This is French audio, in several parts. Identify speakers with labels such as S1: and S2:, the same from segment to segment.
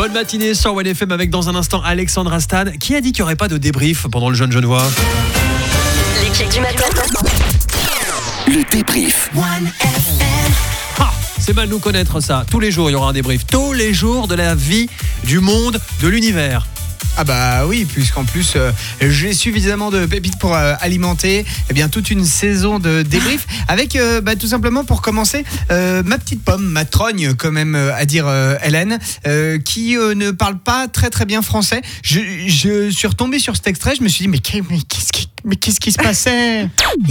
S1: Bonne matinée sur WNFM avec dans un instant Alexandre Astan. Qui a dit qu'il n'y aurait pas de débrief pendant le Jeune Genevois?
S2: L'équipe du matin.
S3: Le débrief.
S1: C'est mal nous connaître ça. Tous les jours, il y aura un débrief. Tous les jours de la vie, du monde, de l'univers.
S4: Ah bah oui, puisqu'en plus j'ai suffisamment de pépites pour alimenter toute une saison de débrief avec tout simplement pour commencer ma petite pomme, ma trogne quand même à dire Hélène qui ne parle pas très très bien français. Je suis retombé sur cet extrait, je me suis dit mais qu'est-ce qui se passait?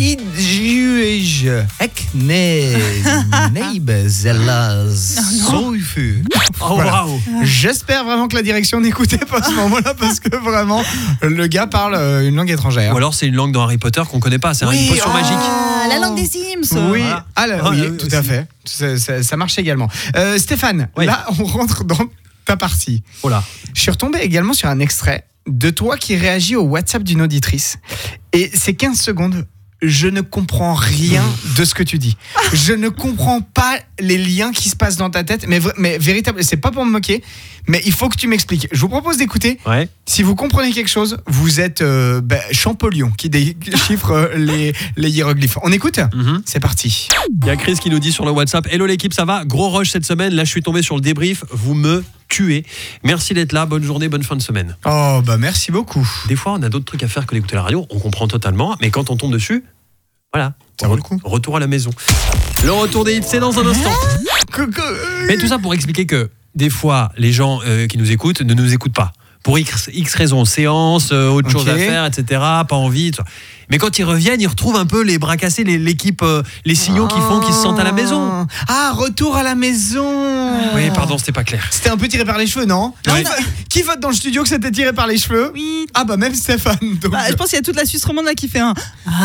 S1: Oh waouh.
S4: J'espère vraiment que la direction n'écoutait pas à ce moment-là parce que vraiment le gars parle une langue étrangère.
S1: Ou alors c'est une langue dans Harry Potter qu'on connaît pas, c'est une potion magique.
S5: La langue des Sims.
S4: Oui, oui, tout
S1: aussi.
S4: à fait. Ça marche également. Stéphane,
S1: Oui.
S4: là on rentre dans ta partie.
S1: Oh là.
S4: Je suis retombé également sur un extrait de toi qui réagit au WhatsApp d'une auditrice. Et c'est 15 secondes. Je ne comprends rien de ce que tu dis. Je ne comprends pas les liens qui se passent dans ta tête. Mais véritablement, c'est pas pour me moquer, mais il faut que tu m'expliques. Je vous propose d'écouter.
S1: Ouais.
S4: Si vous comprenez quelque chose, vous êtes Champollion qui déchiffre les hiéroglyphes. On écoute ? C'est parti.
S1: Il y a Chris qui nous dit sur le WhatsApp: Hello l'équipe, ça va? Gros rush cette semaine. Là, je suis tombé sur le débrief. Vous me tuez. Merci d'être là. Bonne journée, bonne fin de semaine.
S4: Oh, merci beaucoup.
S1: Des fois, on a d'autres trucs à faire que d'écouter la radio. On comprend totalement. Mais quand on tombe dessus, voilà.
S4: Ça vaut le coup.
S1: Retour à la maison. Le retour des hits, c'est dans un instant. Mais tout ça pour expliquer que des fois, les gens qui nous écoutent ne nous écoutent pas. Pour X raisons, séance, autre chose à faire, etc. Pas envie. Tout ça. Mais quand ils reviennent, ils retrouvent un peu les bras cassés, l'équipe, les signaux qui font qu'ils se sentent à la maison.
S4: Ah, retour à la maison.
S1: Oui, pardon, c'était pas clair.
S4: C'était un peu tiré par les cheveux, non?
S1: Oui.
S4: Qui vote dans le studio que c'était tiré par les cheveux?
S5: Oui.
S4: Ah même Stéphane. Donc...
S5: je pense qu'il y a toute la Suisse romande là qui fait un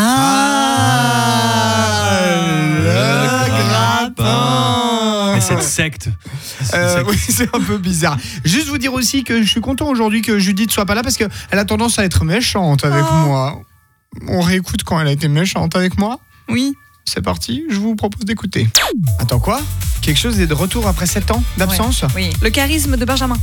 S4: le grappin.
S1: Mais cette secte.
S4: Oui, c'est un peu bizarre. Juste vous dire aussi que je suis content aujourd'hui que Judith soit pas là parce qu'elle a tendance à être méchante avec moi. On réécoute quand elle a été méchante avec moi.
S5: Oui.
S4: C'est parti, je vous propose d'écouter. Attends quoi? Quelque chose est de retour après 7 ans d'absence?
S5: Oui. Le charisme de Benjamin.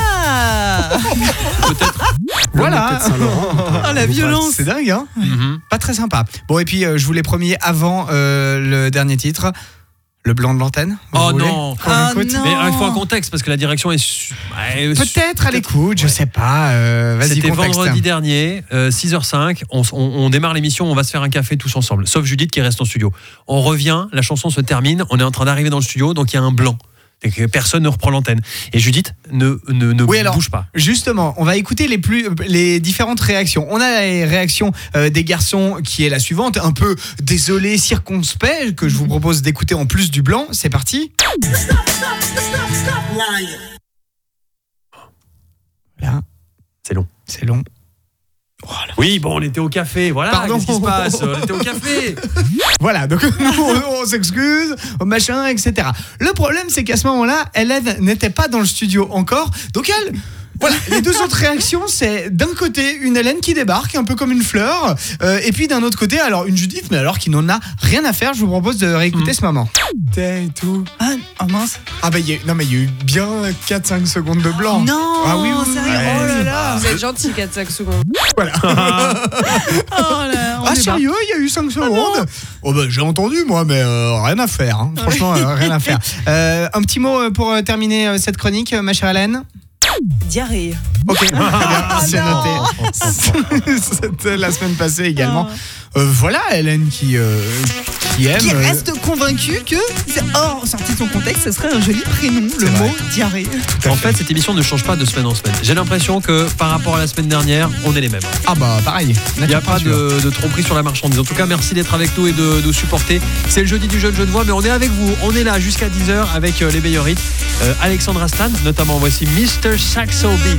S1: Peut-être.
S4: Voilà.
S5: Oh la violence.
S4: C'est dingue, hein? Pas très sympa. Bon, et puis je vous l'ai promis avant le dernier titre. Le blanc de l'antenne.
S1: Oh non.
S5: Ah
S4: écoute
S5: non.
S1: Mais il faut un contexte parce que la direction est
S4: Peut-être à l'écoute, je sais pas. Vas-y,
S1: C'était
S4: contexte.
S1: vendredi dernier, 6h05, on démarre l'émission, on va se faire un café tous ensemble, sauf Judith qui reste en studio. On revient, la chanson se termine, on est en train d'arriver dans le studio, donc il y a un blanc. Et que personne ne reprend l'antenne. Et Judith ne bouge pas.
S4: Justement, on va écouter les différentes réactions. On a les réactions des garçons qui est la suivante, un peu désolé, circonspect, que je vous propose d'écouter en plus du blanc. C'est parti. Là,
S1: C'est long.
S4: c'est long.
S1: Oui, bon, on était au café, voilà.
S4: Pardon.
S1: Qu'est-ce qui se passe? On était au café.
S4: Voilà, donc nous, on s'excuse, machin, etc. Le problème, c'est qu'à ce moment-là, Hélène n'était pas dans le studio encore, donc elle... Voilà, les deux autres réactions, c'est d'un côté une Hélène qui débarque, un peu comme une fleur, et puis d'un autre côté, alors une Judith, mais alors qui n'en a rien à faire. Je vous propose de réécouter ce moment. Et tout.
S5: Ah mince.
S4: Ah il y a eu bien 4-5 secondes de blanc.
S5: Non.
S4: Ah oui,
S5: sérieux.
S4: ouais.
S5: Oh là là.
S6: Vous êtes gentil, 4-5 secondes.
S4: Voilà.
S5: Oh là.
S4: Ah sérieux, il y a eu 5 secondes. Oh j'ai entendu moi, mais rien à faire. Hein. Franchement, rien à faire. Un petit mot pour terminer cette chronique, ma chère Hélène.
S5: Diarrhée.
S4: Ok, très bien, c'est noté. C'était la semaine passée également. Voilà, Hélène qui aime.
S5: Qui reste convaincue que, sorti de son contexte, ce serait un joli prénom, le
S4: vrai.
S5: mot diarrhée.
S1: En fait, cette émission ne change pas de semaine en semaine. J'ai l'impression que par rapport à la semaine dernière, on est les mêmes.
S4: Ah pareil.
S1: Il n'y a pas de tromperie sur la marchandise. En tout cas, merci d'être avec nous et de nous supporter. C'est le jeudi du Jeune Genevois, mais on est avec vous. On est là jusqu'à 10h avec les meilleurs hits. Alexandre Astan, notamment, voici Mr. Saxo Beat.